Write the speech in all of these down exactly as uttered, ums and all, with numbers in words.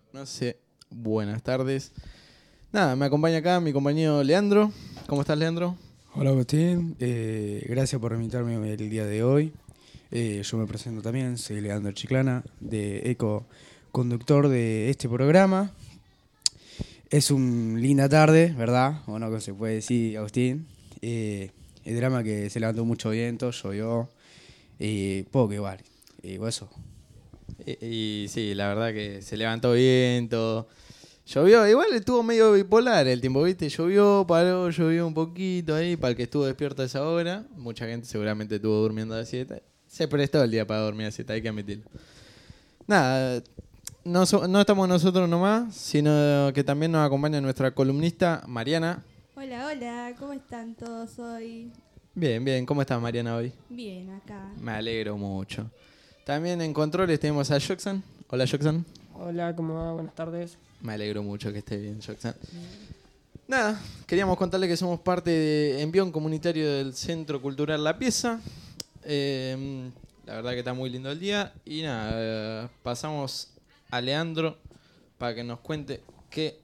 No sé, buenas tardes. Nada, me acompaña acá mi compañero Leandro. ¿Cómo estás, Leandro? Hola Agustín, eh, gracias por invitarme el día de hoy. Eh, yo me presento también, soy Leandro Chiclana, de Eco, conductor de este programa. Es una linda tarde, ¿verdad? Bueno, que se puede decir, Agustín. Eh, el drama que se levantó mucho viento, llovió, y poco igual. Y eso. Y, y sí, la verdad que se levantó viento. Llovió, igual estuvo medio bipolar el tiempo, ¿viste? Llovió, paró, llovió un poquito ahí, para el que estuvo despierto a esa hora. Mucha gente seguramente estuvo durmiendo a siete. Se prestó el día para dormir a siete, hay que admitirlo. Nada, no, so- no estamos nosotros nomás, sino que también nos acompaña nuestra columnista Mariana. Hola, hola, ¿cómo están todos hoy? Bien, bien, ¿cómo estás, Mariana, hoy? Bien, acá. Me alegro mucho. También en controles tenemos a Joxan. Hola, Joxan. Hola, ¿cómo va? Buenas tardes. Me alegro mucho que esté bien, Joxan. Nada, queríamos contarle que somos parte de envión comunitario del Centro Cultural La Pieza. Eh, la verdad que está muy lindo el día. Y nada, eh, pasamos a Leandro para que nos cuente qué,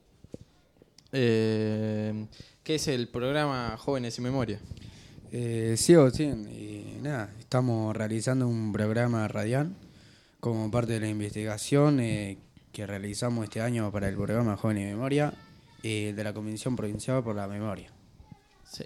eh, qué es el programa Jóvenes y Memoria. Eh, sí, Agustín, y nada, estamos realizando un programa radial como parte de la investigación eh, que realizamos este año para el programa Joven y Memoria eh, de la Comisión Provincial por la Memoria. Sí.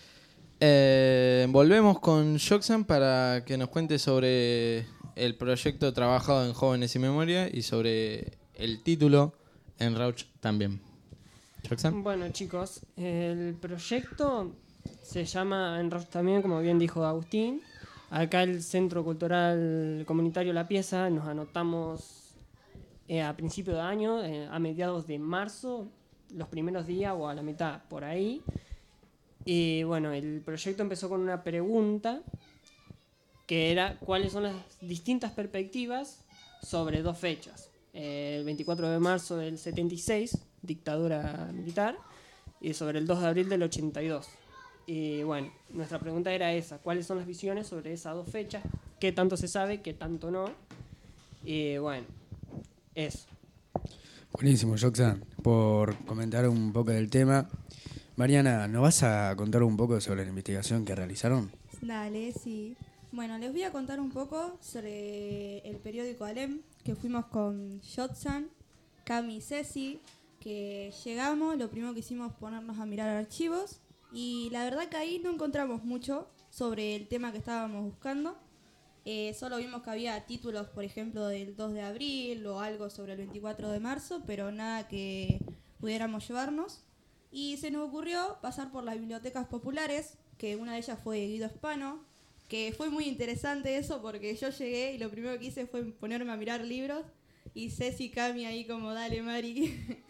Eh, volvemos con Joxan para que nos cuente sobre el proyecto trabajado en Jóvenes y Memoria y sobre el título en Rauch también. Joxan. Bueno, chicos, el proyecto se llama En Roche también, como bien dijo Agustín. Acá el Centro Cultural Comunitario La Pieza nos anotamos eh, a principio de año, eh, a mediados de marzo, los primeros días o a la mitad, por ahí. Y bueno, el proyecto empezó con una pregunta que era cuáles son las distintas perspectivas sobre dos fechas. Eh, el veinticuatro de marzo del setenta y seis, dictadura militar, y sobre el dos de abril del ochenta y dos. Y bueno, nuestra pregunta era esa, ¿cuáles son las visiones sobre esas dos fechas? ¿Qué tanto se sabe, qué tanto no? Y bueno, eso. Buenísimo, Joxan, por comentar un poco del tema. Mariana, ¿nos vas a contar un poco sobre la investigación que realizaron? Dale, sí. Bueno, les voy a contar un poco sobre el periódico Alem, que fuimos con Jotsan, Cami y Ceci, que llegamos, lo primero que hicimos ponernos a mirar archivos, y la verdad que ahí no encontramos mucho sobre el tema que estábamos buscando. Eh, solo vimos que había títulos, por ejemplo, del dos de abril o algo sobre el veinticuatro de marzo, pero nada que pudiéramos llevarnos. Y se nos ocurrió pasar por las bibliotecas populares, que una de ellas fue Guido Hispano, que fue muy interesante eso porque yo llegué y lo primero que hice fue ponerme a mirar libros y Ceci y Cami ahí como dale Mari.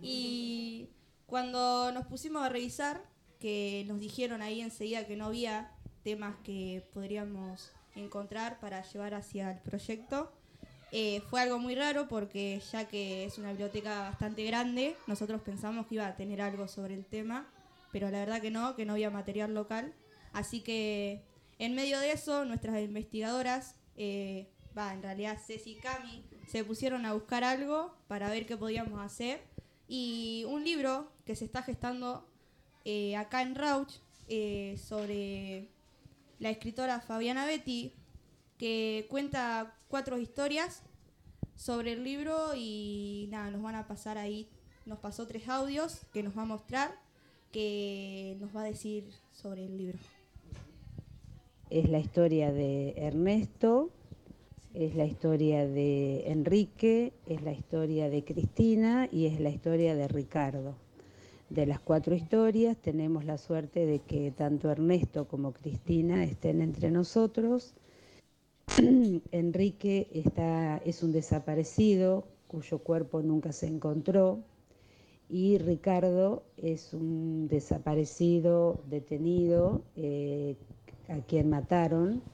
Y cuando nos pusimos a revisar, que nos dijeron ahí enseguida que no había temas que podríamos encontrar para llevar hacia el proyecto, eh, fue algo muy raro porque ya que es una biblioteca bastante grande, nosotros pensamos que iba a tener algo sobre el tema, pero la verdad que no, que no había material local. Así que en medio de eso, nuestras investigadoras, eh, va, en realidad Ceci y Cami, se pusieron a buscar algo para ver qué podíamos hacer. Y un libro que se está gestando eh, acá en Rauch eh, sobre la escritora Fabiana Betti, que cuenta cuatro historias sobre el libro y nada, nos van a pasar ahí, nos pasó tres audios que nos va a mostrar, que nos va a decir sobre el libro. Es la historia de Ernesto, es la historia de Enrique, es la historia de Cristina y es la historia de Ricardo. De las cuatro historias tenemos la suerte de que tanto Ernesto como Cristina estén entre nosotros. Enrique está, es un desaparecido cuyo cuerpo nunca se encontró y Ricardo es un desaparecido detenido eh, a quien mataron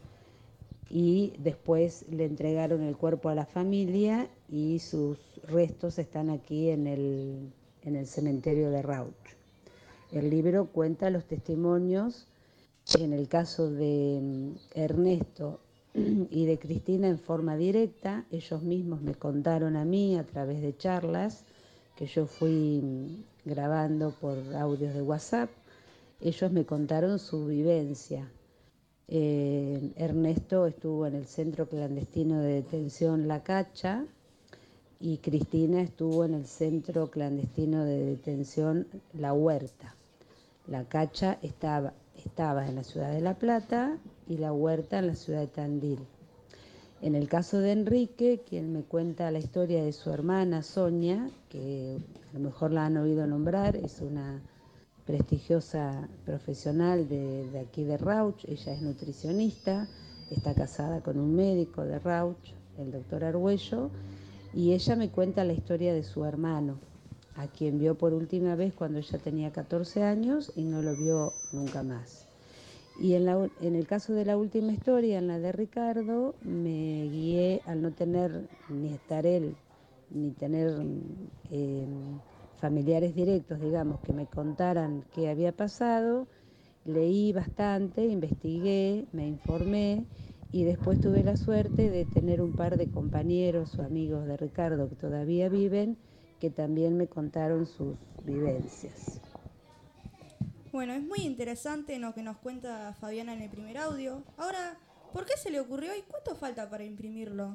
y después le entregaron el cuerpo a la familia y sus restos están aquí en el, en el cementerio de Rauch. El libro cuenta los testimonios, en el caso de Ernesto, y de Cristina en forma directa. Ellos mismos me contaron a mí a través de charlas que yo fui grabando por audios de WhatsApp. Ellos me contaron su vivencia. Eh, Ernesto estuvo en el centro clandestino de detención La Cacha y Cristina estuvo en el centro clandestino de detención La Huerta. La Cacha estaba, estaba en la ciudad de La Plata y La Huerta en la ciudad de Tandil. En el caso de Enrique, quien me cuenta la historia de su hermana Sonia, que a lo mejor la han oído nombrar, es una prestigiosa profesional de, de aquí de Rauch. Ella es nutricionista, está casada con un médico de Rauch, el doctor Argüello, y ella me cuenta la historia de su hermano, a quien vio por última vez cuando ella tenía catorce años y no lo vio nunca más. Y en, la, en el caso de la última historia, en la de Ricardo, me guié al no tener ni estar él, ni tener eh, familiares directos, digamos, que me contaran qué había pasado. Leí bastante, investigué, me informé y después tuve la suerte de tener un par de compañeros o amigos de Ricardo que todavía viven, que también me contaron sus vivencias. Bueno, es muy interesante lo que nos cuenta Fabiana en el primer audio. Ahora, ¿por qué se le ocurrió y cuánto falta para imprimirlo?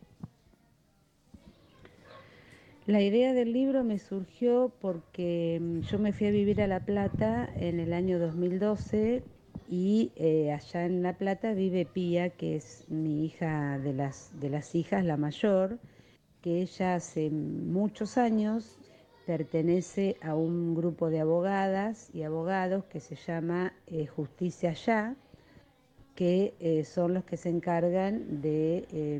La idea del libro me surgió porque yo me fui a vivir a La Plata en el año dos mil doce y eh, allá en La Plata vive Pía, que es mi hija de las, de las hijas, la mayor, que ella hace muchos años pertenece a un grupo de abogadas y abogados que se llama eh, Justicia Ya, que eh, son los que se encargan de eh,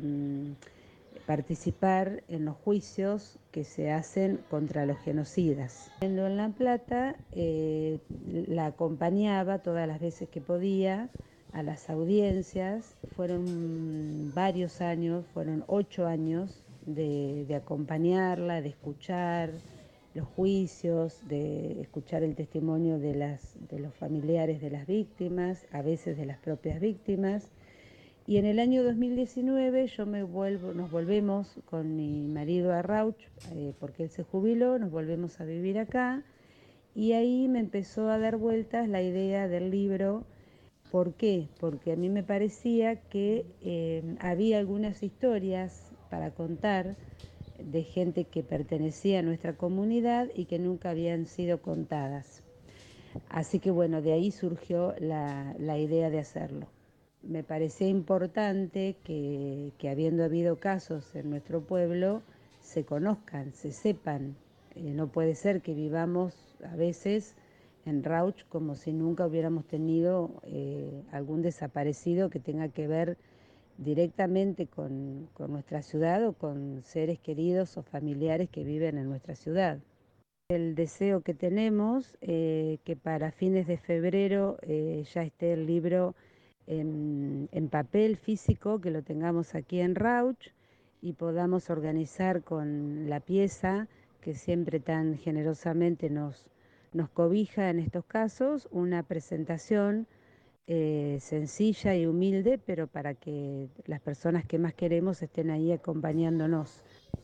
participar en los juicios que se hacen contra los genocidas. En La Plata eh, la acompañaba todas las veces que podía a las audiencias. Fueron varios años, fueron ocho años de, de acompañarla, de escuchar los juicios, de escuchar el testimonio de, las, de los familiares de las víctimas, a veces de las propias víctimas. Y en el año dos mil diecinueve yo me vuelvo, nos volvemos con mi marido a Rauch, eh, porque él se jubiló, nos volvemos a vivir acá, y ahí me empezó a dar vueltas la idea del libro. ¿Por qué? Porque a mí me parecía que eh, había algunas historias para contar de gente que pertenecía a nuestra comunidad y que nunca habían sido contadas. Así que bueno, de ahí surgió la, la idea de hacerlo. Me parecía importante que, que habiendo habido casos en nuestro pueblo, se conozcan, se sepan. Eh, no puede ser que vivamos a veces en Rauch como si nunca hubiéramos tenido eh, algún desaparecido que tenga que ver directamente con, con nuestra ciudad o con seres queridos o familiares que viven en nuestra ciudad. El deseo que tenemos, eh, que para fines de febrero eh, ya esté el libro en, en papel físico, que lo tengamos aquí en Rauch y podamos organizar con la pieza que siempre tan generosamente nos, nos cobija en estos casos, una presentación eh, sencilla y humilde, pero para que las personas que más queremos estén ahí acompañándonos.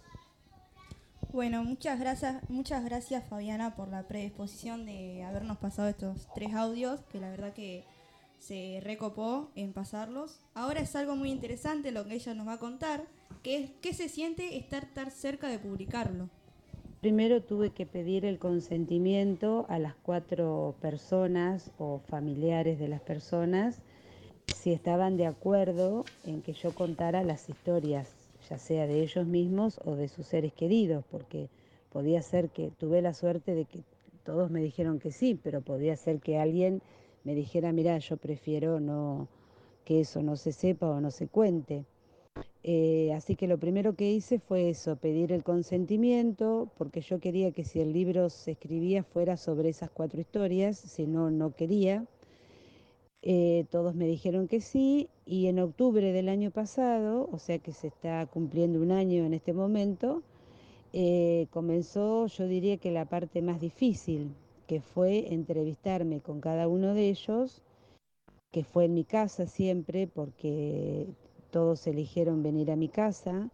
Bueno, muchas gracias, muchas gracias Fabiana por la predisposición de habernos pasado estos tres audios, que la verdad que se recopó en pasarlos. Ahora es algo muy interesante lo que ella nos va a contar, que es qué se siente estar tan cerca de publicarlo. Primero tuve que pedir el consentimiento a las cuatro personas o familiares de las personas si estaban de acuerdo en que yo contara las historias, ya sea de ellos mismos o de sus seres queridos, porque podía ser que tuve la suerte de que todos me dijeron que sí, pero podía ser que alguien me dijera, mira, yo prefiero no que eso no se sepa o no se cuente. Eh, así que lo primero que hice fue eso, pedir el consentimiento, porque yo quería que si el libro se escribía fuera sobre esas cuatro historias, si no, no quería. Eh, todos me dijeron que sí, y en octubre del año pasado, o sea que se está cumpliendo un año en este momento, eh, comenzó, yo diría que la parte más difícil, que fue entrevistarme con cada uno de ellos, que fue en mi casa siempre, porque todos eligieron venir a mi casa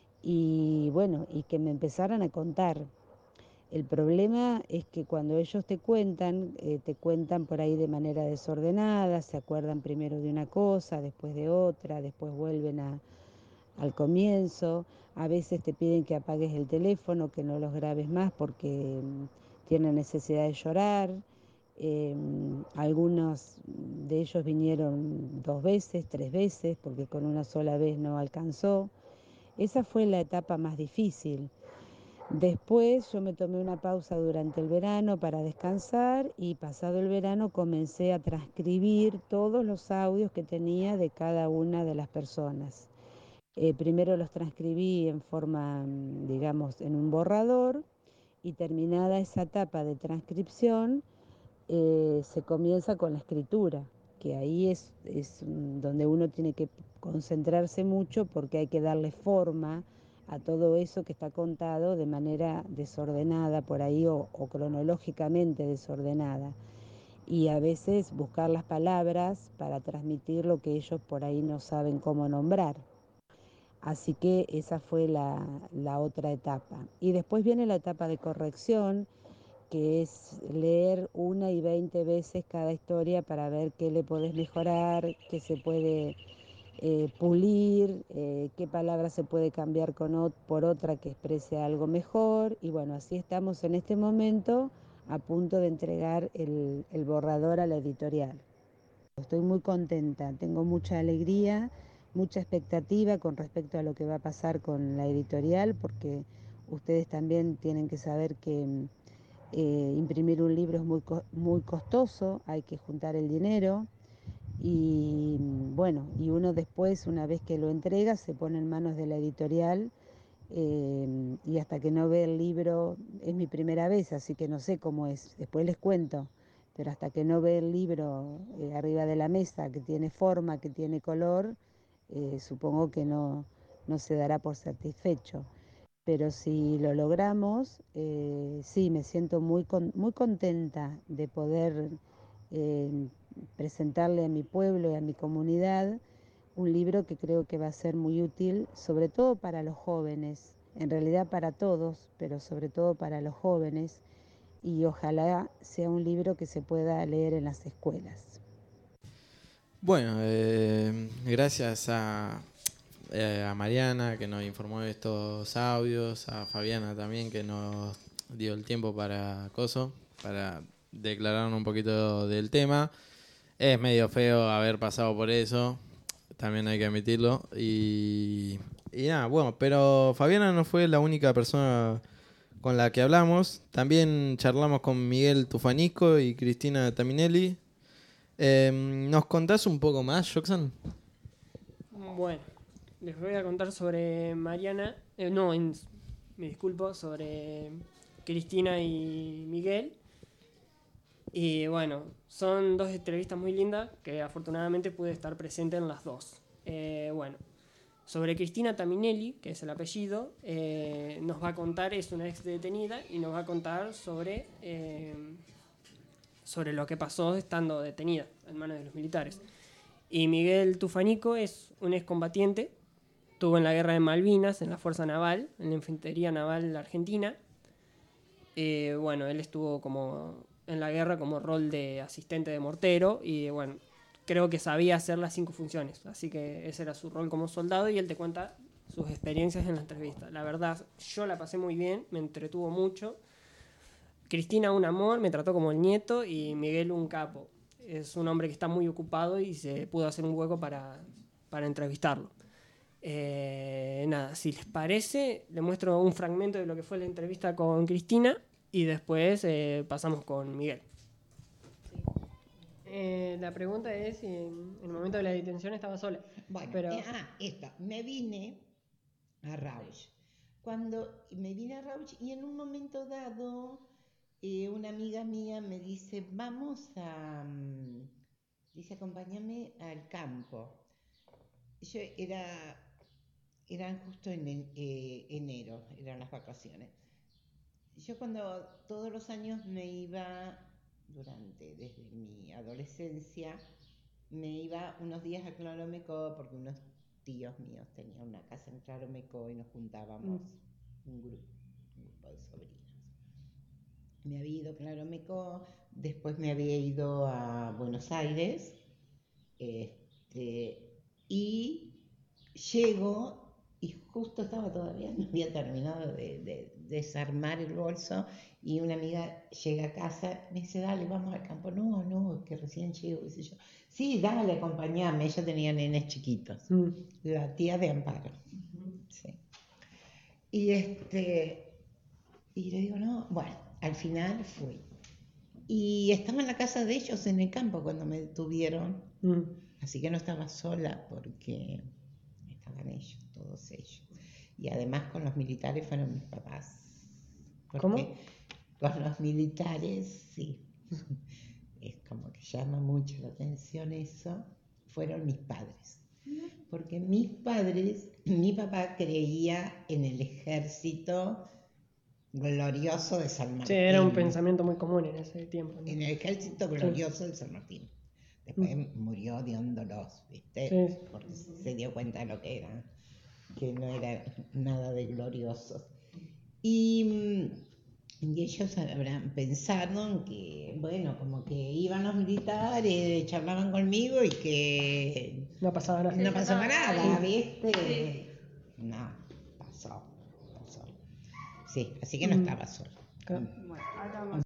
y bueno, y que me empezaran a contar. El problema es que cuando ellos te cuentan, eh, te cuentan por ahí de manera desordenada, se acuerdan primero de una cosa, después de otra, después vuelven a, al comienzo, a veces te piden que apagues el teléfono, que no los grabes más porque mm, tienen necesidad de llorar. Eh, algunos de ellos vinieron dos veces, tres veces, porque con una sola vez no alcanzó. Esa fue la etapa más difícil. Después yo me tomé una pausa durante el verano para descansar y pasado el verano comencé a transcribir todos los audios que tenía de cada una de las personas. Eh, primero los transcribí en forma, mm, digamos, en un borrador y terminada esa etapa de transcripción, eh, se comienza con la escritura, que ahí es, es mm, donde uno tiene que concentrarse mucho porque hay que darle forma a todo eso que está contado de manera desordenada por ahí o, o cronológicamente desordenada. Y a veces buscar las palabras para transmitir lo que ellos por ahí no saben cómo nombrar. Así que esa fue la, la otra etapa. Y después viene la etapa de corrección, que es leer una y veinte veces cada historia para ver qué le podés mejorar, qué se puede eh, pulir, eh, qué palabra se puede cambiar con ot- por otra que exprese algo mejor. Y bueno, así estamos en este momento a punto de entregar el, el borrador a la editorial. Estoy muy contenta, tengo mucha alegría, mucha expectativa con respecto a lo que va a pasar con la editorial, porque ustedes también tienen que saber que eh, imprimir un libro es muy, muy costoso, hay que juntar el dinero y bueno, y uno después, una vez que lo entrega, se pone en manos de la editorial, eh, y hasta que no ve el libro, es mi primera vez, así que no sé cómo es, después les cuento, pero hasta que no ve el libro eh, arriba de la mesa, que tiene forma, que tiene color, eh, supongo que no, no se dará por satisfecho. Pero si lo logramos, eh, sí, me siento muy, con, muy contenta de poder eh, presentarle a mi pueblo y a mi comunidad un libro que creo que va a ser muy útil, sobre todo para los jóvenes, en realidad para todos, pero sobre todo para los jóvenes, y ojalá sea un libro que se pueda leer en las escuelas. Bueno, eh, gracias a, eh, a Mariana que nos informó de estos audios, a Fabiana también que nos dio el tiempo para coso, para declararnos un poquito del tema. Es medio feo haber pasado por eso, también hay que admitirlo. Y, y nada, bueno, pero Fabiana no fue la única persona con la que hablamos. También charlamos con Miguel Tufanisco y Cristina Taminelli. Eh, ¿Nos contás un poco más, Joxan? Bueno, les voy a contar sobre Mariana, eh, no, en- me disculpo, sobre Cristina y Miguel. Y bueno, son dos entrevistas muy lindas que afortunadamente pude estar presente en las dos. Eh, bueno, sobre Cristina Taminelli, que es el apellido, eh, nos va a contar, es una ex detenida, y nos va a contar sobre, eh, sobre lo que pasó estando detenida en manos de los militares. Y Miguel Tufanico es un excombatiente, estuvo en la guerra de Malvinas, en la Fuerza Naval, en la Infantería Naval Argentina. Eh, bueno, él estuvo como en la guerra como rol de asistente de mortero y bueno, creo que sabía hacer las cinco funciones, así que ese era su rol como soldado y él te cuenta sus experiencias en la entrevista. La verdad, yo la pasé muy bien, me entretuvo mucho. Cristina un amor, me trató como el nieto y Miguel un capo. Es un hombre que está muy ocupado y se pudo hacer un hueco para, para entrevistarlo. Eh, nada, si les parece, les muestro un fragmento de lo que fue la entrevista con Cristina y después eh, pasamos con Miguel. Eh, la pregunta es si en el momento de la detención estaba sola. Bueno, pero... eh, ah, esto, me vine a Rauch. Cuando me vine a Rauch y en un momento dado, eh, una amiga mía me dice, vamos a, mm, dice, acompáñame al campo. Yo era, eran justo en en- eh, enero, eran las vacaciones. Yo cuando todos los años me iba, durante, desde mi adolescencia, me iba unos días a Clonómeco porque unos tíos míos tenían una casa en Claromecó y nos juntábamos Mm. un grupo, un grupo de sobrinos. Me había ido a Claromecó, después me había ido a Buenos Aires, este, y llego y justo estaba todavía, no había terminado de, de desarmar el bolso y una amiga llega a casa y me dice, dale, vamos al campo. No, no, es que recién llego, qué sé yo. Sí, dale, acompañame. Ella tenía nenes chiquitos. Mm. La tía de Amparo. Sí. Y este, y le digo, no, bueno, al final fui. Y estaba en la casa de ellos en el campo cuando me detuvieron. Mm. Así que no estaba sola porque estaban ellos, todos ellos. Y además con los militares fueron mis papás. Porque ¿Cómo? con los militares, sí. Es como que llama mucho la atención eso. Fueron mis padres. Porque mis padres, mi papá creía en el ejército glorioso de San Martín. Sí, era un pensamiento muy común en ese tiempo, ¿no? En el ejército glorioso de San Martín. Después murió de hondolos, ¿viste? Sí. Porque se dio cuenta de lo que era, que no era nada de glorioso. Y, y ellos habrán pensado que, bueno, como que iban los militares, charlaban conmigo y que No pasaba nada. no pasaba nada, Sí. ¿viste? No, pasó, pasó. Sí, así que no Mm. estaba solo. Claro. Bueno, ahora vamos.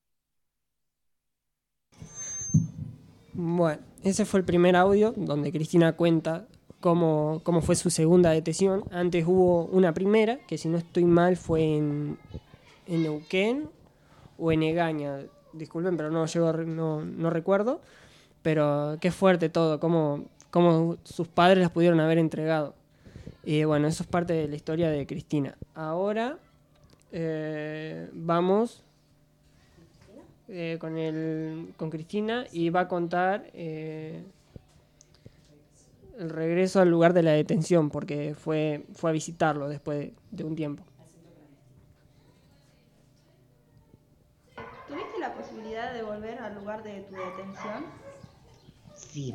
Bueno, ese fue el primer audio donde Cristina cuenta cómo, cómo fue su segunda detención. Antes hubo una primera, que si no estoy mal fue en, en Neuquén o en Egaña. Disculpen, pero no, llego, a re- no, no recuerdo. Pero qué fuerte todo, cómo, cómo sus padres las pudieron haber entregado. Y bueno, eso es parte de la historia de Cristina. Ahora eh, vamos eh, con, el, con Cristina y va a contar eh, el regreso al lugar de la detención, porque fue, fue a visitarlo después de, de un tiempo. ¿Tuviste la posibilidad de volver al lugar de tu detención? Sí.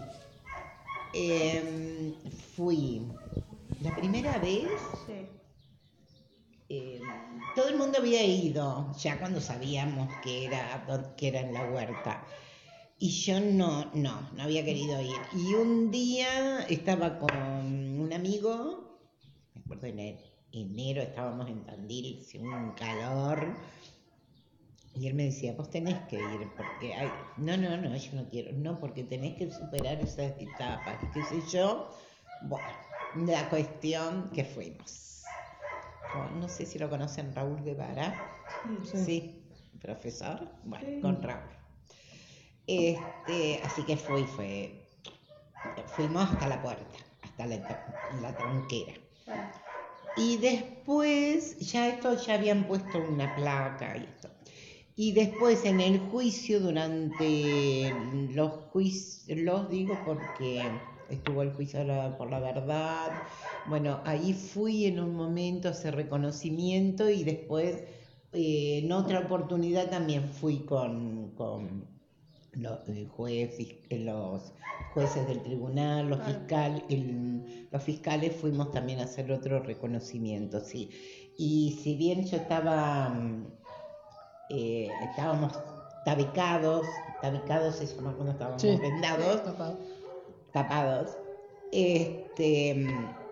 Em, fui la primera vez, Sí. em, todo el mundo había ido, ya cuando sabíamos que era, que era en la huerta. Y yo no, no, no había querido ir. Y un día estaba con un amigo, me acuerdo en el- enero, estábamos en Tandil, hacía un calor. Y él me decía, vos tenés que ir, porque hay... No, no, no, yo no quiero. No, porque tenés que superar esas etapas, y qué sé yo. Bueno, la cuestión que fuimos. Con- no sé si lo conocen, Raúl Guevara. Sí. Sí, profesor. Bueno, con Raúl. Este, así que fui, fue... Fuimos hasta la puerta, hasta la, la tronquera. Y después, ya esto ya habían puesto una placa y esto. Y después en el juicio, durante los juicios, los digo porque estuvo el juicio de la- por la verdad, bueno, ahí fui en un momento a hacer reconocimiento y después eh, en otra oportunidad también fui con, con los, el juez, fis- los jueces del tribunal, los, fiscal, el- los fiscales fuimos también a hacer otro reconocimiento, sí. Y si bien yo estaba... mm, eh, estábamos tabicados, tabicados se llama cuando estábamos Sí. vendados, Tapado. tapados, este,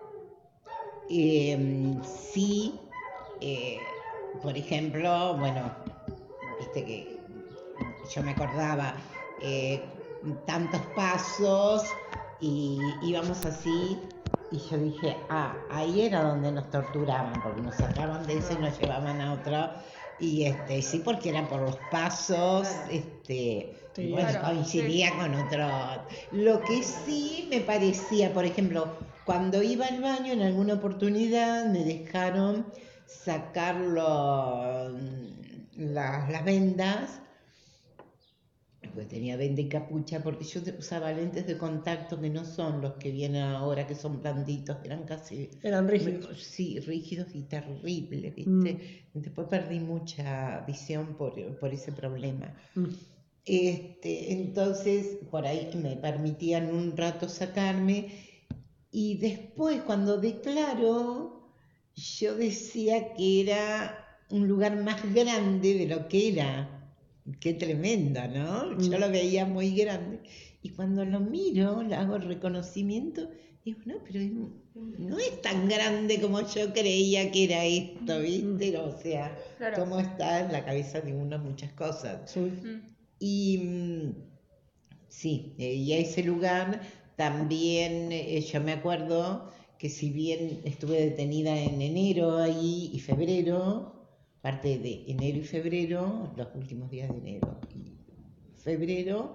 eh, sí, eh, por ejemplo, bueno, viste que yo me acordaba, eh, tantos pasos y íbamos así y yo dije, ah, ahí era donde nos torturaban, porque nos sacaban de eso y nos llevaban a otro. Y este, sí, porque eran por los pasos, este, Sí, y bueno, claro, coincidía con otro. Lo que sí me parecía, por ejemplo, cuando iba al baño en alguna oportunidad me dejaron sacar los- las, las vendas, porque tenía venda y capucha, porque yo usaba lentes de contacto que no son los que vienen ahora, que son blanditos, eran casi... Eran rígidos. Sí, rígidos y terribles, ¿viste? Mm. Después perdí mucha visión por, por ese problema. Mm. Este, entonces, por ahí me permitían un rato sacarme Y después, cuando declaró, yo decía que era un lugar más grande de lo que era. Qué tremenda, ¿no? Yo lo veía muy grande. Y cuando lo miro, le hago el reconocimiento, digo, no, pero no es tan grande como yo creía que era esto, ¿viste? O sea, Claro. cómo está en la cabeza de uno muchas cosas. Sí. Y mm, sí, eh, y a ese lugar también eh, yo me acuerdo que si bien estuve detenida en enero ahí y febrero, parte de enero y febrero, los últimos días de enero y febrero,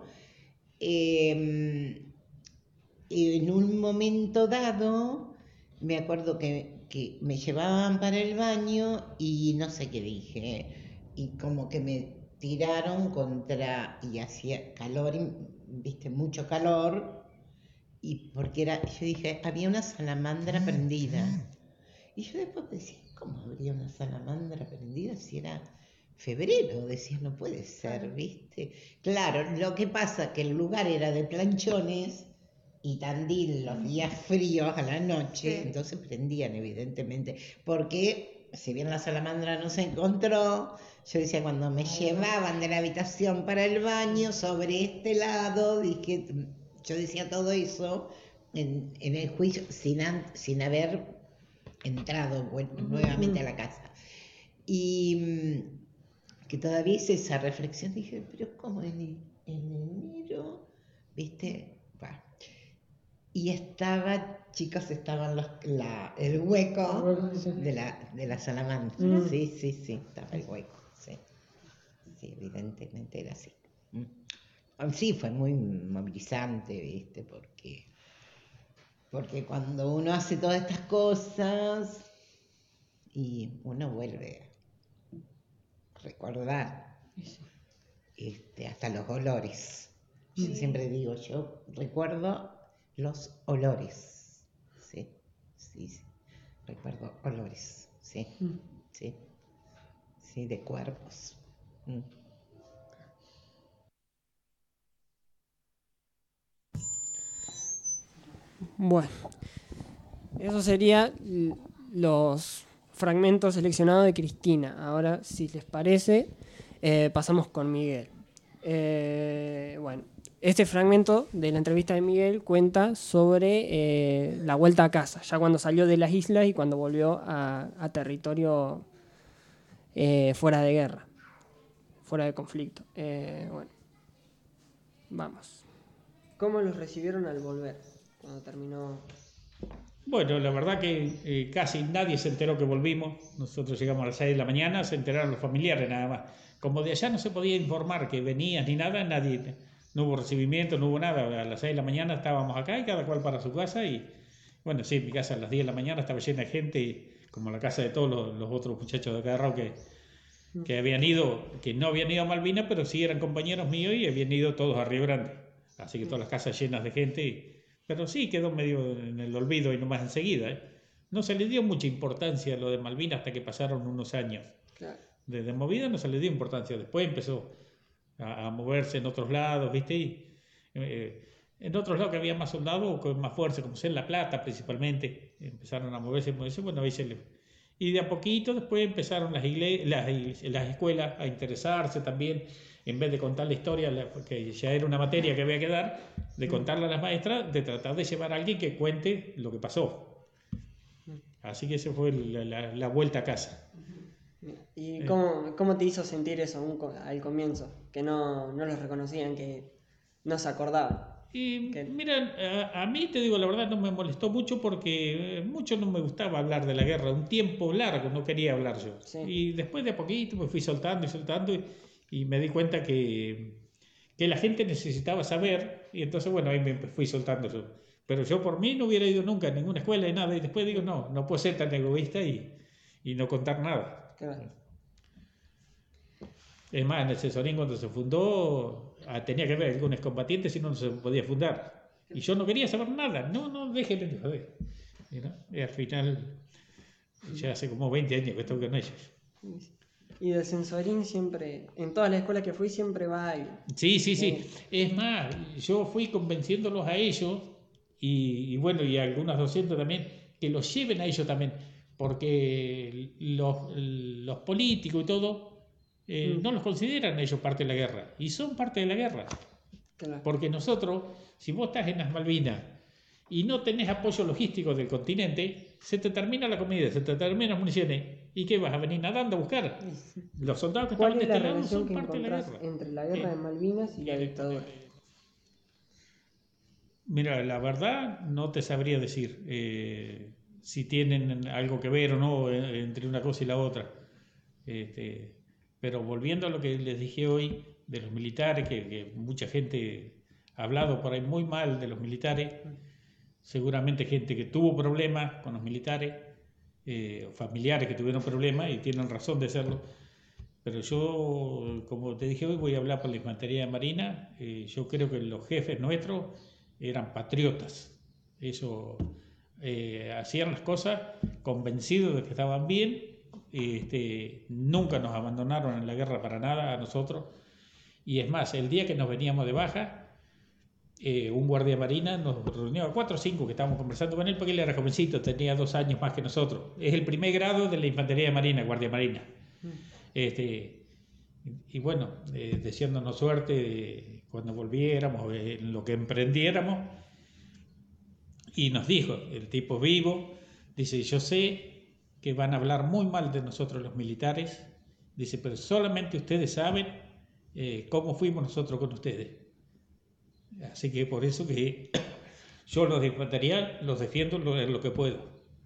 eh, en un momento dado, me acuerdo que, que me llevaban para el baño y no sé qué dije, y como que me tiraron contra, y hacía calor, y, viste, mucho calor, y porque era, yo dije, había una salamandra prendida. Y yo después decía, ¿cómo habría una salamandra prendida si era febrero? Decía, no puede ser, ¿viste? Claro, lo que pasa que el lugar era de planchones y Tandil los días fríos a la noche, Sí. entonces prendían evidentemente, porque si bien la salamandra no se encontró, yo decía, cuando me llevaban de la habitación para el baño, sobre este lado, dije, yo decía todo eso en, en el juicio sin, an- sin haber entrado bueno, nuevamente a la casa. Y mm, que todavía hice esa reflexión, dije, pero ¿cómo en, en enero? ¿Viste? Bah. Y estaba, chicos, estaban los, la, el hueco de la, de la salamandra. Mm. Sí, sí, sí, estaba el hueco, sí. Sí, evidentemente era así. Mm. Ah, sí, fue muy movilizante, ¿viste? Porque, porque cuando uno hace todas estas cosas y uno vuelve a recordar este, hasta los olores. Yo siempre digo, yo recuerdo los olores. Sí, sí, sí. Recuerdo olores. Sí, sí. Sí, de cuerpos. Mm. Bueno, eso sería l- los fragmentos seleccionados de Cristina. Ahora, si les parece, eh, pasamos con Miguel. Eh, bueno, este fragmento de la entrevista de Miguel cuenta sobre eh, la vuelta a casa, ya cuando salió de las islas y cuando volvió a, a territorio eh, fuera de guerra, fuera de conflicto. Eh, bueno, vamos. ¿Cómo los recibieron al volver? Cuando terminó... Bueno, la verdad que eh, casi nadie se enteró que volvimos. Nosotros llegamos a las seis de la mañana, se enteraron los familiares nada más. Como de allá no se podía informar que venías ni nada, nadie, no hubo recibimiento, no hubo nada. A las seis de la mañana estábamos acá y cada cual para su casa. Y bueno, sí, mi casa a las diez de la mañana estaba llena de gente, y, como la casa de todos los, los otros muchachos de acá de Rau que, que habían ido, que no habían ido a Malvinas, pero sí eran compañeros míos y habían ido todos a Río Grande. Así que todas las casas llenas de gente. Y, pero sí quedó medio en el olvido y nomás enseguida. ¿eh? No se le dio mucha importancia a lo de Malvinas hasta que pasaron unos años. Claro. Desde movida no se le dio importancia. Después empezó a, a moverse en otros lados, ¿viste? Y, eh, en otros lados que había más soldados con más fuerza, como en La Plata principalmente, empezaron a moverse, moverse bueno, ahí se le... Y de a poquito después empezaron las, igle... las, las escuelas a interesarse también, en vez de contar la historia, que ya era una materia que había que dar, de contarla a las maestras, de tratar de llevar a alguien que cuente lo que pasó. Así que esa fue la, la, la vuelta a casa. ¿Y cómo, cómo te hizo sentir eso un co- al comienzo? Que no, no los reconocían, que no se acordaban. Y ¿Qué? mira, a, a mí te digo la verdad, no me molestó mucho porque eh, mucho no me gustaba hablar de la guerra, un tiempo largo no quería hablar yo. Sí. Y después de a poquito me fui soltando y soltando y, y me di cuenta que, que la gente necesitaba saber y entonces bueno, ahí me fui soltando yo. Pero yo por mí no hubiera ido nunca a ninguna escuela y nada y después digo, no, no puedo ser tan egoísta y, y no contar nada. Claro. Es más, en el Cesarín cuando se fundó ah, tenía que haber algunos combatientes, si no, no se podía fundar. Y yo no quería saber nada, no, no, déjenle de joder. Y, ¿no? Y al final, ya hace como veinte años que estoy con ellos. Y del Censorín siempre, en todas las escuelas que fui, siempre va alguien. Sí, sí, sí. Es más, yo fui convenciéndolos a ellos y, y bueno, y algunos docentes también, que los lleven a ellos también, porque los, los políticos y todo eh, mm. no los consideran ellos parte de la guerra, y son parte de la guerra. Claro. Porque nosotros, si vos estás en las Malvinas y no tenés apoyo logístico del continente, se te termina la comida, se te terminan las municiones. ¿Y qué vas a venir nadando a buscar? Los soldados que estaban de este lado son parte de la guerra. Entre la guerra eh, de Malvinas y la dictadura? Mira, la verdad no te sabría decir eh, si tienen algo que ver o no eh, entre una cosa y la otra. Este, pero volviendo a lo que les dije hoy de los militares, que, que mucha gente ha hablado por ahí muy mal de los militares, seguramente gente que tuvo problemas con los militares, eh, familiares que tuvieron problemas y tienen razón de hacerlo. Pero yo, como te dije hoy, voy a hablar por la Infantería de Marina. Eh, yo creo que los jefes nuestros eran patriotas. Eso, eh, hacían las cosas convencidos de que estaban bien. Este, nunca nos abandonaron en la guerra para nada a nosotros. Y es más, el día que nos veníamos de baja, Eh, un guardia marina nos reunió a cuatro o cinco que estábamos conversando con él, porque él era jovencito, tenía dos años más que nosotros. Es el primer grado de la Infantería de Marina, guardia marina. Este, y bueno, eh, deseándonos suerte eh, cuando volviéramos, eh, en lo que emprendiéramos. Y nos dijo, el tipo vivo, dice, yo sé que van a hablar muy mal de nosotros los militares, dice, pero solamente ustedes saben eh, cómo fuimos nosotros con ustedes. Así que por eso que yo los de infantería los defiendo lo, lo que puedo.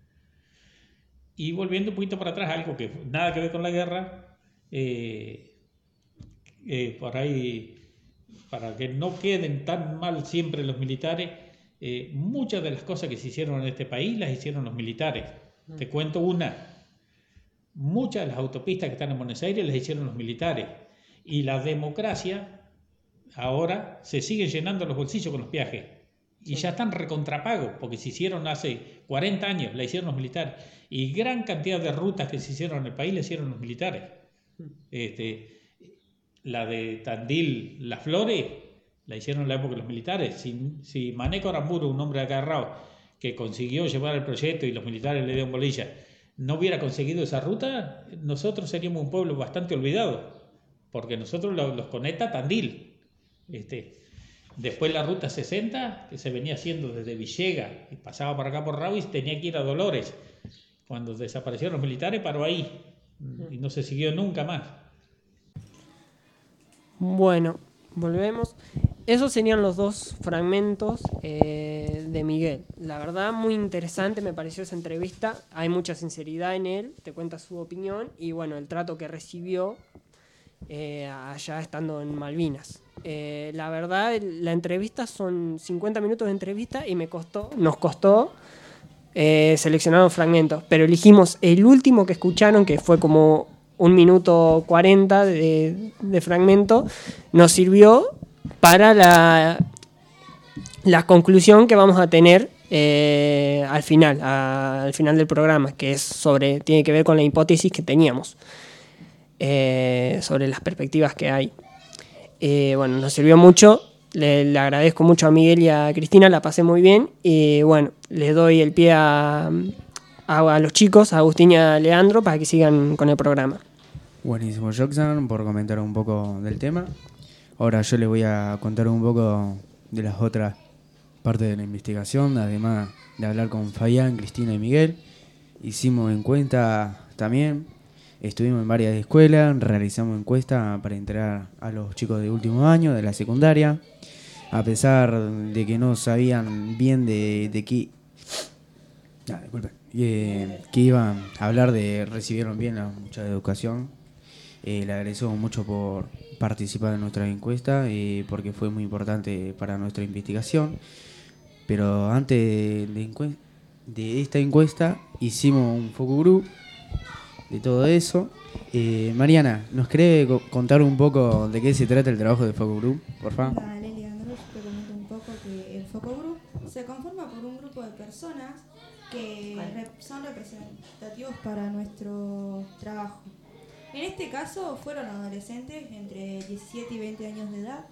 Y volviendo un poquito para atrás, algo que nada que ver con la guerra, eh, eh, por ahí, para que no queden tan mal siempre los militares, eh, muchas de las cosas que se hicieron en este país las hicieron los militares. Mm. Te cuento una. Muchas de las autopistas que están en Buenos Aires las hicieron los militares. Y la democracia ahora se siguen llenando los bolsillos con los viajes y sí. Ya están recontrapagos porque se hicieron hace cuarenta años, la hicieron los militares, y gran cantidad de rutas que se hicieron en el país la hicieron los militares. Este, la de Tandil, Las Flores, la hicieron en la época de los militares. Si, si Maneco Aramburu, un hombre agarrado que consiguió llevar el proyecto y los militares le dieron bolilla, no hubiera conseguido esa ruta, nosotros seríamos un pueblo bastante olvidado, porque nosotros los, los conecta Tandil. Este, después la ruta sesenta, que se venía haciendo desde Villegas y pasaba por acá por Rawis, tenía que ir a Dolores. Cuando desaparecieron los militares, paró ahí y no se siguió nunca más. Bueno, volvemos. Esos serían los dos fragmentos eh, de Miguel. La verdad, muy interesante me pareció esa entrevista. Hay mucha sinceridad en él, te cuenta su opinión y bueno, el trato que recibió eh, allá estando en Malvinas. Eh, la verdad, la entrevista son cincuenta minutos de entrevista y me costó, nos costó eh, seleccionar los fragmentos, pero elegimos el último que escucharon, que fue como un minuto cuarenta de, de fragmento, nos sirvió para la, la conclusión que vamos a tener eh, al final, a, al final del programa, que es sobre, tiene que ver con la hipótesis que teníamos eh, sobre las perspectivas que hay. Eh, bueno, nos sirvió mucho, le, le agradezco mucho a Miguel y a Cristina, la pasé muy bien y bueno, les doy el pie a, a, a los chicos, a Agustín y a Leandro, para que sigan con el programa. Buenísimo, Joxan, por comentar un poco del tema. Ahora yo les voy a contar un poco de las otras partes de la investigación, además de hablar con Fabián, Cristina y Miguel. Hicimos encuesta también. Estuvimos en varias escuelas, realizamos encuestas para enterar a los chicos de último año, de la secundaria. A pesar de que no sabían bien de, de qué, ah, disculpen, eh, que iban a hablar de, recibieron bien la mucha educación. Eh, le agradecemos mucho por participar en nuestra encuesta, eh, porque fue muy importante para nuestra investigación. Pero antes de, de, encue- de esta encuesta hicimos un focus group de todo eso. Eh, Mariana, ¿nos querés co- contar un poco de qué se trata el trabajo del Focus Group, por favor? Dale, Leandro, yo te comento un poco que el Focus Group se conforma por un grupo de personas que rep- son representativos para nuestro trabajo. En este caso fueron adolescentes entre diecisiete y veinte años de edad.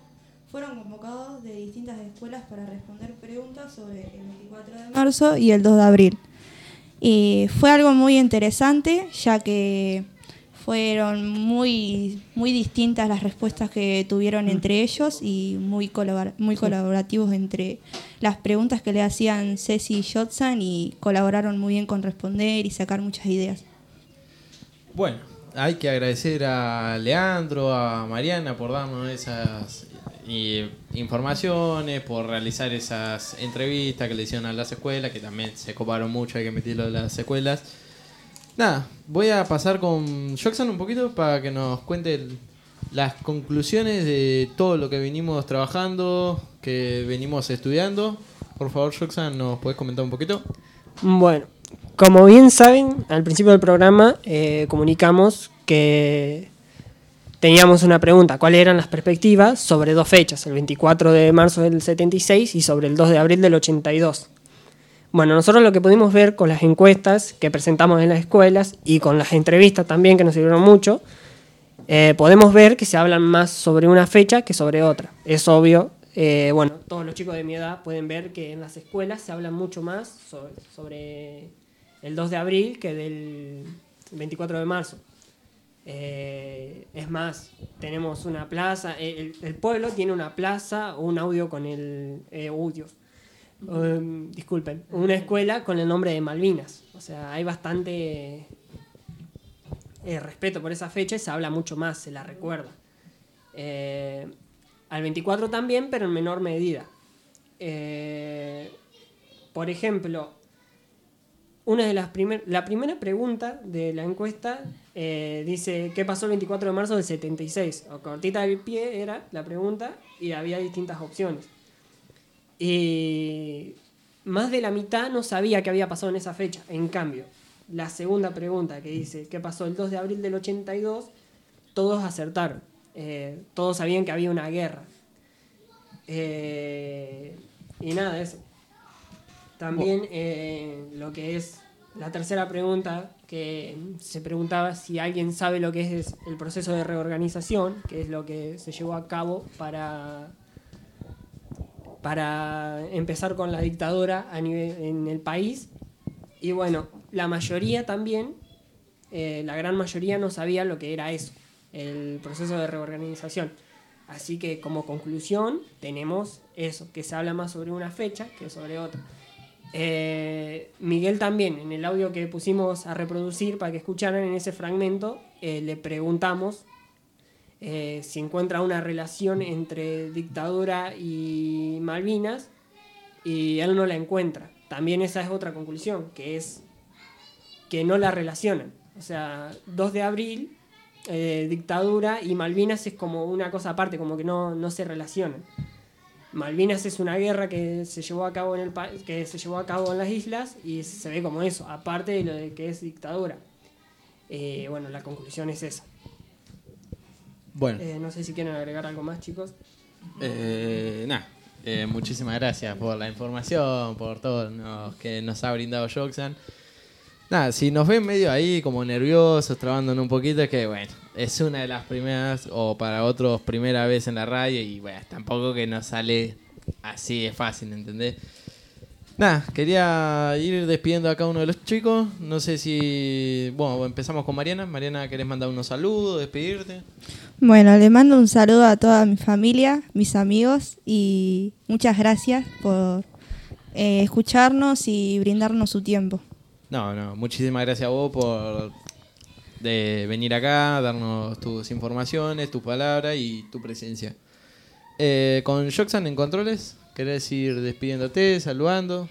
fueron convocados de distintas escuelas para responder preguntas sobre el veinticuatro de marzo y el dos de abril. Y fue algo muy interesante, ya que fueron muy, muy distintas las respuestas que tuvieron entre ellos y muy, colabor- muy colaborativos entre las preguntas que le hacían Ceci y Jotzan, y colaboraron muy bien con responder y sacar muchas ideas. Bueno, hay que agradecer a Leandro, a Mariana por darnos esas y, informaciones, por realizar esas entrevistas que le hicieron a las escuelas, que también se coparon mucho, hay que meterlo en las escuelas. Nada, voy a pasar con Joxan un poquito para que nos cuente el, las conclusiones de todo lo que venimos trabajando, que venimos estudiando. Por favor, Joxan, ¿nos puedes comentar un poquito? Bueno, como bien saben, al principio del programa eh, comunicamos que teníamos una pregunta: ¿cuáles eran las perspectivas sobre dos fechas, el veinticuatro de marzo del setenta y seis y sobre el dos de abril del ochenta y dos? Bueno, nosotros lo que pudimos ver con las encuestas que presentamos en las escuelas y con las entrevistas también, que nos sirvieron mucho, eh, podemos ver que se hablan más sobre una fecha que sobre otra. Es obvio, eh, bueno, todos los chicos de mi edad pueden ver que en las escuelas se habla mucho más sobre, sobre el dos de abril que del veinticuatro de marzo. Eh, es más, tenemos una plaza, el, el pueblo tiene una plaza o un audio con el eh, audio. Um, disculpen, una escuela con el nombre de Malvinas. O sea, hay bastante eh, respeto por esa fecha y se habla mucho más, se la recuerda. Eh, al veinticuatro también, pero en menor medida. Eh, por ejemplo, una de las primer, la primera pregunta de la encuesta eh, dice: ¿qué pasó el veinticuatro de marzo del setenta y seis? O cortita del pie era la pregunta y había distintas opciones. Y más de la mitad no sabía qué había pasado en esa fecha. En cambio, la segunda pregunta, que dice ¿qué pasó el dos de abril del ochenta y dos? Todos acertaron. Eh, todos sabían que había una guerra. Eh, y nada, eso. También eh, lo que es la tercera pregunta, que se preguntaba si alguien sabe lo que es el proceso de reorganización, que es lo que se llevó a cabo para... para empezar con la dictadura a nivel, en el país. Y bueno, la mayoría también, eh, la gran mayoría no sabía lo que era eso, el proceso de reorganización. Así que como conclusión tenemos eso, que se habla más sobre una fecha que sobre otra. Eh, Miguel también, en el audio que pusimos a reproducir para que escucharan en ese fragmento, eh, le preguntamos Eh, si encuentra una relación entre dictadura y Malvinas, y él no la encuentra. También esa es otra conclusión, que es que no la relacionan. O sea, dos de abril, eh, dictadura, y Malvinas es como una cosa aparte, como que no, no se relacionan. Malvinas es una guerra que se llevó a cabo en el pa- que se llevó a cabo en las islas y se ve como eso, aparte de lo de que es dictadura. Eh, bueno, la conclusión es esa. Bueno, Eh, no sé si quieren agregar algo más, chicos. eh, nada, eh, muchísimas gracias por la información, por todo lo que nos ha brindado Joxan. Nada, si nos ven medio ahí como nerviosos, trabándonos un poquito, es que bueno, es una de las primeras, o para otros primera vez en la radio, y bueno, tampoco que nos sale así de fácil, ¿entendés? Nada, quería ir despidiendo a cada uno de los chicos. No sé si... Bueno, empezamos con Mariana. Mariana, ¿querés mandar unos saludos, despedirte? Bueno, le mando un saludo a toda mi familia, mis amigos, y muchas gracias por eh, escucharnos y brindarnos su tiempo. No, no, muchísimas gracias a vos por de venir acá, darnos tus informaciones, tus palabras y tu presencia. Eh, con Joxan en controles, ¿querés ir despidiéndote, saludando?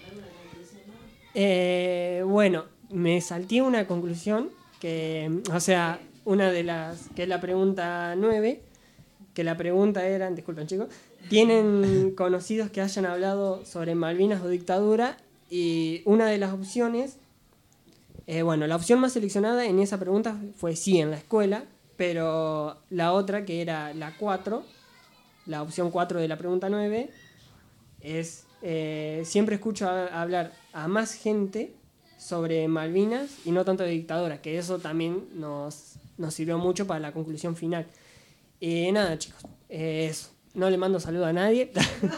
Eh, bueno, me salté una conclusión que, o sea, una de las, que es la pregunta nueve, que la pregunta era, disculpen chicos, ¿tienen conocidos que hayan hablado sobre Malvinas o dictadura? Y una de las opciones, eh, bueno, la opción más seleccionada en esa pregunta fue sí, en la escuela, pero la otra, que era la cuatro, la opción cuatro de la pregunta nueve, es eh, siempre escucho a, hablar a más gente sobre Malvinas y no tanto de dictadura, que eso también nos, nos sirvió mucho para la conclusión final. Y nada, chicos, eh, eso. no le mando saludo a nadie.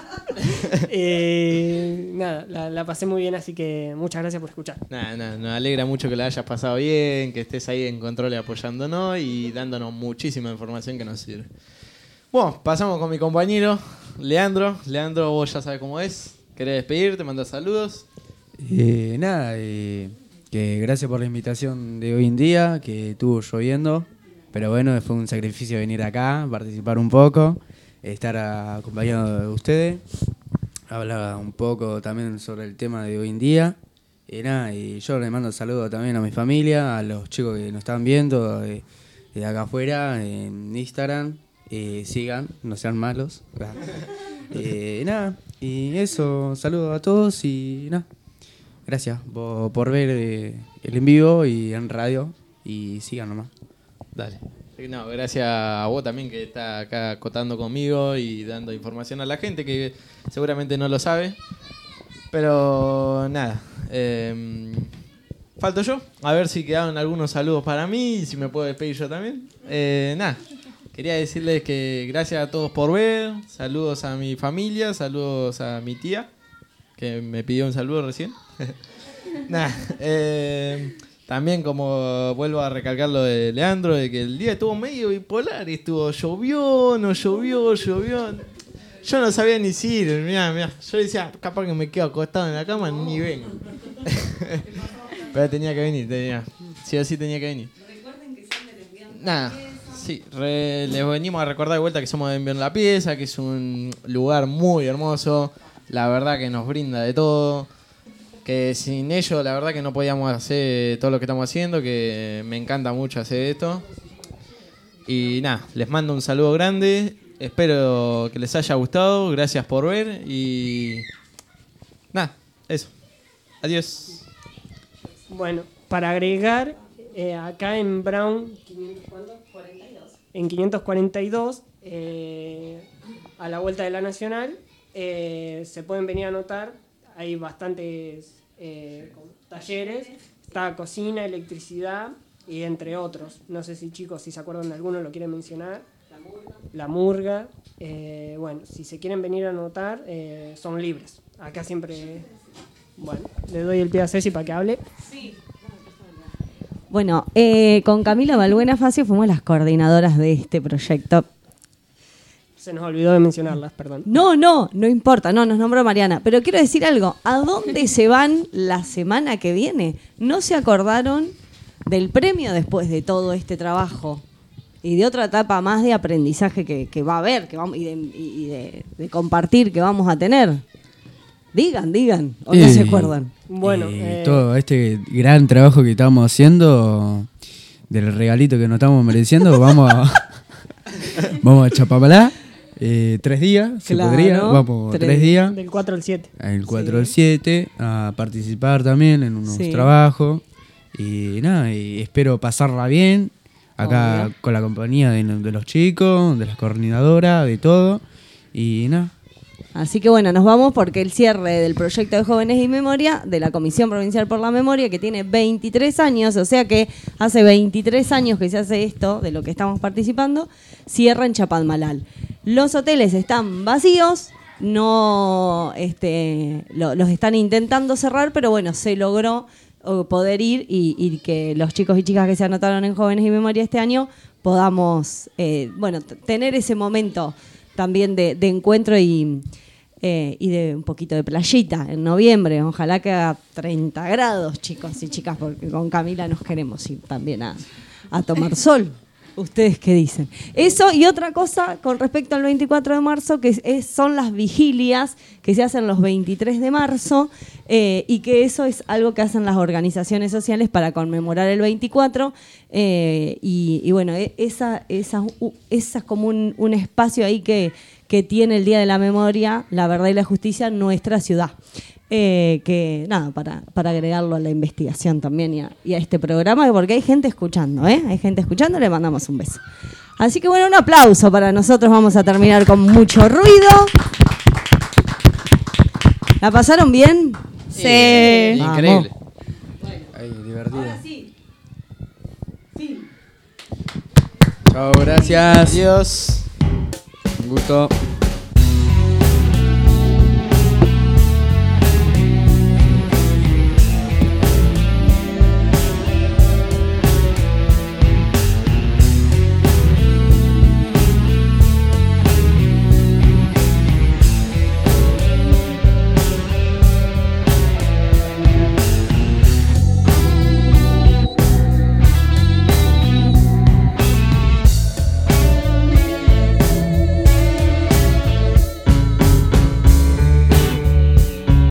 eh, nada, la, la pasé muy bien, así que muchas gracias por escuchar. Nada, nada, nos alegra mucho que la hayas pasado bien, que estés ahí en control apoyándonos y dándonos muchísima información que nos sirve. Bueno, pasamos con mi compañero Leandro. Leandro, vos ya sabes cómo es. ¿Querés despedirte? ¿Mandar saludos? Eh, nada, eh, que gracias por la invitación de hoy en día, que estuvo lloviendo, pero bueno, fue un sacrificio venir acá, participar un poco, estar acompañado de ustedes, hablar un poco también sobre el tema de hoy en día. Y nada, y yo le mando saludos también a mi familia, a los chicos que nos están viendo de, de acá afuera, en Instagram. Eh, sigan, no sean malos. eh, nada, y eso, saludos a todos y nada. Gracias por, por ver eh, el en vivo y en radio. Y sigan nomás. Dale. No, gracias a vos también que está acá acotando conmigo y dando información a la gente que seguramente no lo sabe. Pero nada. Eh, falto yo. A ver si quedaron algunos saludos para mí y si me puedo despedir yo también. Eh, nada. Quería decirles que gracias a todos por ver. Saludos a mi familia. Saludos a mi tía, que me pidió un saludo recién. Nah, eh, también como vuelvo a recalcar lo de Leandro, de que el día estuvo medio bipolar y estuvo, llovió, no llovió, llovió. Yo no sabía ni si ir, mirá, mirá. Yo decía, capaz que me quedo acostado en la cama, ni vengo. Pero tenía que venir, tenía. Sí o sí tenía que venir. Recuerden que son del Envión la Pieza. Sí, re, les venimos a recordar de vuelta que somos de Envión la Pieza, que es un lugar muy hermoso. La verdad que nos brinda de todo. Que sin ellos la verdad que no podíamos hacer todo lo que estamos haciendo, que me encanta mucho hacer esto. Y nada, les mando un saludo grande, espero que les haya gustado, gracias por ver y nada, eso. Adiós. Bueno, para agregar, eh, acá en Brown, en quinientos cuarenta y dos, eh, a la vuelta de la Nacional, eh, se pueden venir a anotar. Hay bastantes eh, talleres, está cocina, electricidad y entre otros. No sé si chicos, si se acuerdan de alguno, lo quieren mencionar. La murga. La murga. Eh, bueno, si se quieren venir a anotar, eh, son libres. Acá siempre... Bueno, le doy el pie a Ceci para que hable. Sí. Bueno, eh, con Camila Balbuena Facio fuimos las coordinadoras de este proyecto. Se nos olvidó de mencionarlas, perdón. No, no, no importa, no, nos nombró Mariana. Pero quiero decir algo, ¿a dónde se van la semana que viene? ¿No se acordaron del premio después de todo este trabajo? Y de otra etapa más de aprendizaje que, que va a haber que vamos, y, de, y de, de compartir que vamos a tener. Digan, digan, o no eh, se acuerdan. Bueno, eh, eh, todo este gran trabajo que estamos haciendo, del regalito que nos estamos mereciendo, vamos a, vamos a Chapapalá. Eh, tres días, se Claro, podría, vamos tres, tres días. del cuatro al siete. El cuatro Sí. al siete, a participar también en unos Sí. trabajos. Y nada, y espero pasarla bien, acá Obvio. con la compañía de, de los chicos, de las coordinadoras, de todo. Y nada. Así que bueno, nos vamos porque el cierre del proyecto de Jóvenes y Memoria de la Comisión Provincial por la Memoria, que tiene veintitrés años, o sea que hace veintitrés años que se hace esto, de lo que estamos participando, cierra en Chapadmalal. Los hoteles están vacíos, no este, lo- los están intentando cerrar, pero bueno, se logró o, poder ir y, y que los chicos y chicas que se anotaron en Jóvenes y Memoria este año podamos eh, bueno, t- tener ese momento también de, de encuentro y, eh, y de un poquito de playita en noviembre. Ojalá que haga treinta grados, chicos y chicas, porque con Camila nos queremos ir también a, a tomar sol. ¿Ustedes qué dicen? Eso y otra cosa con respecto al veinticuatro de marzo, que es- es- son las vigilias que se hacen los veintitrés de marzo, eh, y que eso es algo que hacen las organizaciones sociales para conmemorar el veinticuatro, eh, y, y bueno, e- esa, esa, u- esa es como un, un espacio ahí que, que tiene el Día de la Memoria, la Verdad y la Justicia en nuestra ciudad. Eh, que nada, para, para agregarlo a la investigación también y a, y a este programa, porque hay gente escuchando, ¿eh? Hay gente escuchando, le mandamos un beso. Así que bueno, un aplauso para nosotros, vamos a terminar con mucho ruido. ¿La pasaron bien? Sí. Increíble. Ay, divertido. sí. Chao, gracias. Adiós. Un gusto.